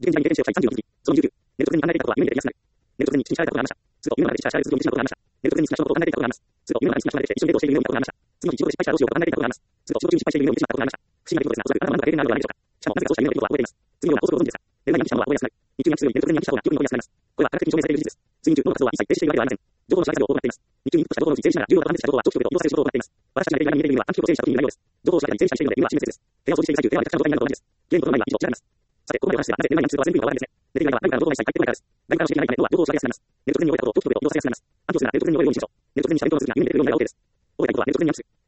受験時代に経験値を記載36日、その29、ネットに考えていたことは夢でやりやすくなる。ネットに知識を得たことがありました。すると、夢の中で知識を続きを失うことがありました。ネットに好きな人のことを考えていたことがあります。すると、夢の中に好きな人が出てきて一緒にデートをしている夢を見たことがありました。次の日、仕事で失敗したらどうしようか考えていたことがあります。すると、仕事中に失敗している夢を見てしまったことがありました。不思議な出来事ですが、おそらくあなたの中で経験があるのではないでしょうか。しかも、なぜかそうした夢の出来事は覚えています。次のような法則をご存知ですか。寝る前に暗記したものは覚えやすくなる。日中に暗記するよりネットで暗記した方が記憶に残りやすくなります。これは科学的に証明されている事実です。睡眠中、脳の活動は一切停止しているわけではありません。情報の再活用を行っています。日中にインプットした情報のうち停止しながら重要な関連した情報は長期記憶へと移動させる仕事を行っています。私たちが寝ていない夢で見る夢は暗記記憶を整理した時に見られるようです。情報を調べたり整理したりしているので夢は真実です。部屋を掃除している最中、部屋はめちゃくちゃな状態になるのと同じです。ゲームの前には以上、調べます。さて、ここまでお話ですが、なぜ寝る前に暗記することは全部意味がわからないんですね。寝ていないのは何かの情報が一切入ってこないからです。何かの刺激がないため脳は情報を調べやすくなります。寝る直前に覚えたことを長期記憶へと移動させやすくなります。暗記をするなら寝る直前に覚えるようにしましょう。寝る直前に喋ることをするには夢に出てくるのが OK です。覚えたいことは寝る直前に暗記する。